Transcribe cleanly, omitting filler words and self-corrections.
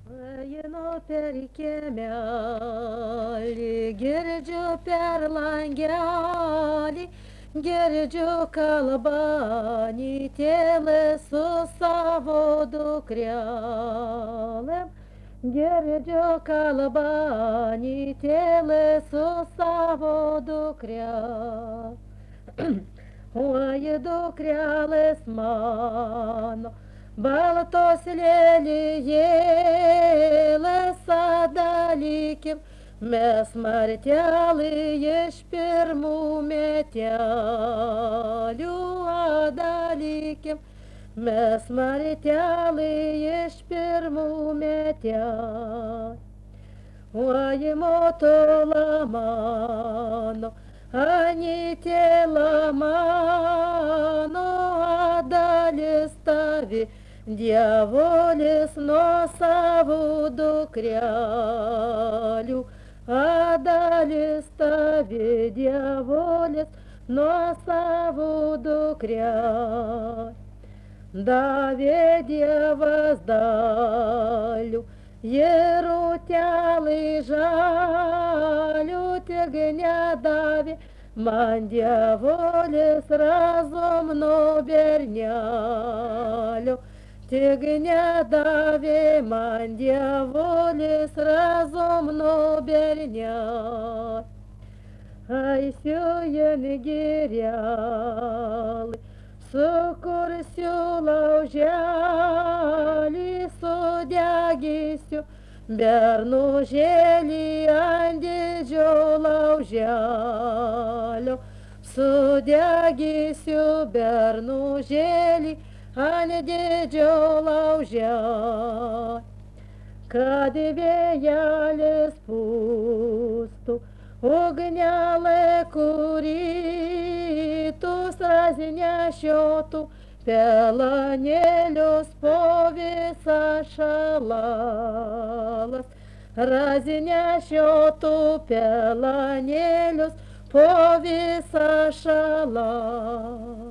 Einu per kiemelį, girdžiu per langelį, girdžiu kalbanį tėlę su savo dukrelėm. Girdžiu kalbanį tėlę su savo dukrelėm. Oi, dukrelės mano, baltos lelijėlės dalykim, mes martelį iš pirmų metelių dalykim, mes martelį iš pirmų metelių. Oi, motula mano, Anytėla mano, dalis tavi, dievolis nuo savų dukrelių. Dalis tavi, dievolis nuo savų dukrelių. Davė Dievas dalių, Jerūtelį žalių, tik nedavė man dievolis razom nuo bernelio, tik nedavė man dievolis razom nuo bernelio. Aisiujen girelį, sukursiu lauželį, sudegysiu bernužėlį ant didžio lauželio, sudegysiu bernužėlį ant didžio lauželio. Kad vėjelis pūstų, ugnelė kurytus razinešiotų, pelanėlius po visą šalalas, razinešiotų pelanėlius po visą šalą.